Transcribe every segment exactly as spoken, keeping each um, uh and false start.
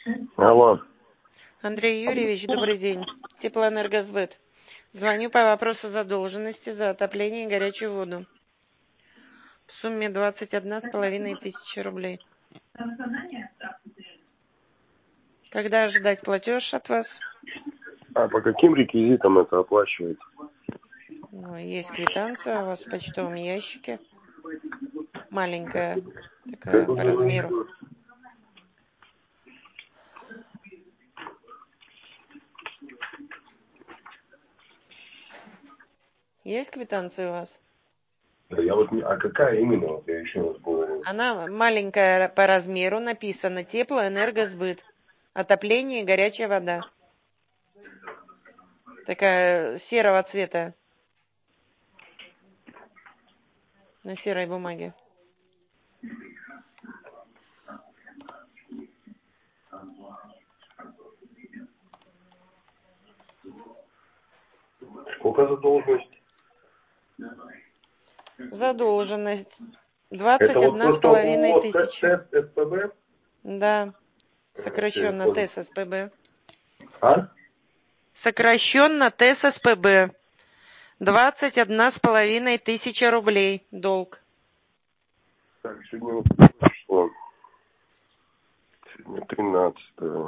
Алло. Андрей Юрьевич, добрый день. Теплоэнергосбыт. Звоню по вопросу задолженности за отопление и горячую воду в сумме двадцать одна с половиной тысячи рублей. Когда ожидать платеж от вас? А по каким реквизитам это оплачивается? Ну, есть квитанция у вас в почтовом ящике. Маленькая такая по размеру. Есть квитанция у вас? Да я вот не... А какая именно? Вот я еще раз говорю. Она маленькая по размеру, написано Теплоэнергосбыт. Отопление и горячая вода. Такая серого цвета. На серой бумаге. Сколько задолженность? Задолженность Это двадцать вот одна то, с что половиной ООО ТЭС тысячи. СПБ? Да, Ага, всё, я сокращенно понял. ТЭС-СПБ. А? Сокращенно ТЭС-СПБ. двадцать одна с половиной тысяча рублей долг. Так, сегодня вот число. Сегодня тринадцатое.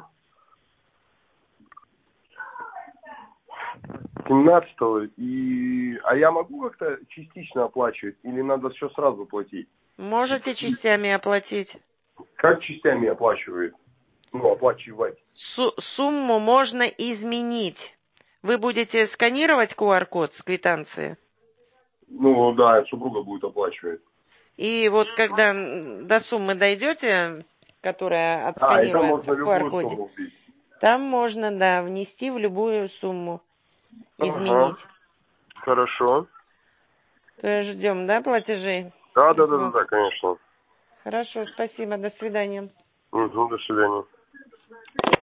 семнадцатого. И... А я могу как-то частично оплачивать? Или надо все сразу платить? Можете частями оплатить. Как частями оплачивает? Ну, оплачивать. Су- сумму можно изменить. Вы будете сканировать ку ар код с квитанции. Ну, да, супруга будет оплачивать. И вот когда м, до суммы дойдете, которая А, и там отсканируется можно в ку ар любую коде, сумму вбить. там можно, да, внести в любую сумму, Ага, изменить. хорошо. То есть ждем, да, платежей Да, да, от да, да, да, вас? конечно. Хорошо, спасибо, до свидания. Угу, до свидания.